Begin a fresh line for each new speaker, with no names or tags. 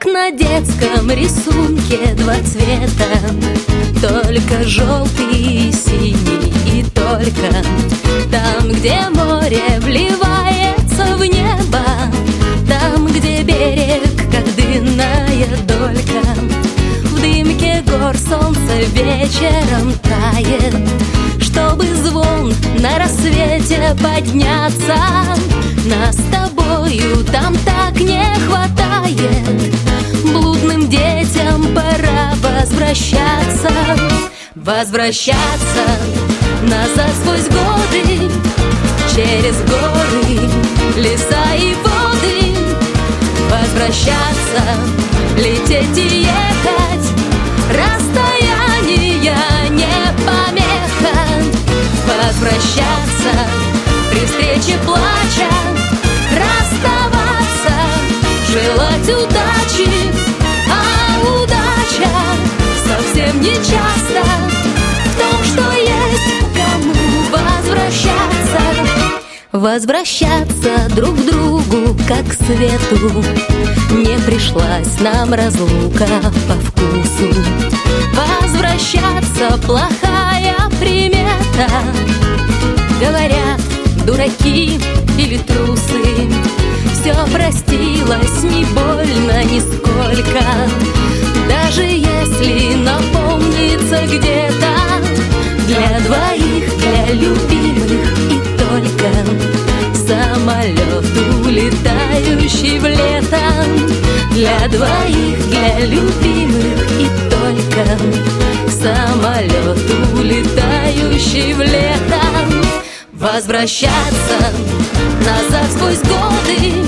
как на детском рисунке два цвета, только желтый и синий, и только там, где море вливается в небо, там, где берег, как дынная долька, в дымке гор солнце вечером тает, чтобы звон на рассвете подняться. Нас с тобою там так не хватает. Блудным детям пора возвращаться. Возвращаться назад сквозь годы, через горы, леса и воды. Возвращаться, лететь и ехать, расстояние не помеха. Возвращаться при встрече плача, расставаться, желать удачи, а удача совсем не часто в том, что есть кому возвращаться. Возвращаться друг к другу, как к свету, не пришлась нам разлука по вкусу. Возвращаться плохая примета, говорят дураки или трусы. Все простилось, не больно нисколько, даже если напомнится где-то. Для двоих, для любимых и только самолет, улетающий в лето. Для двоих, для любимых и только самолет, улетающий в лето. Возвращаться назад сквозь годы,